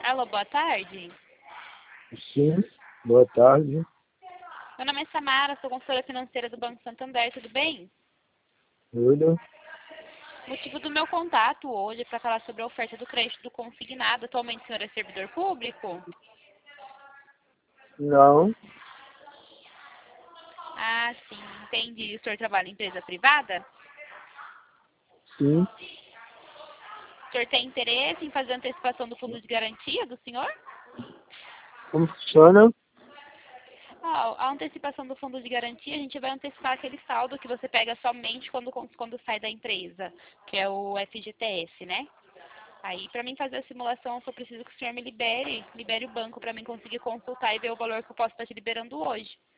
Alô, boa tarde. Sim, boa tarde. Meu nome é Samara, sou consultora financeira do Banco Santander, tudo bem? Tudo? O motivo do meu contato hoje é para falar sobre a oferta do crédito do consignado. Atualmente o senhor é servidor público? Não, Ah, sim, entendi. O senhor trabalha em empresa privada? sim. O senhor tem interesse em fazer a antecipação do fundo de garantia do senhor? Como funciona? A antecipação do fundo de garantia, a gente vai antecipar aquele saldo que você pega somente quando sai da empresa, que é o FGTS, né? Aí, para mim fazer a simulação, eu só preciso que o senhor me libere o banco para mim conseguir consultar e ver o valor que eu posso estar te liberando hoje.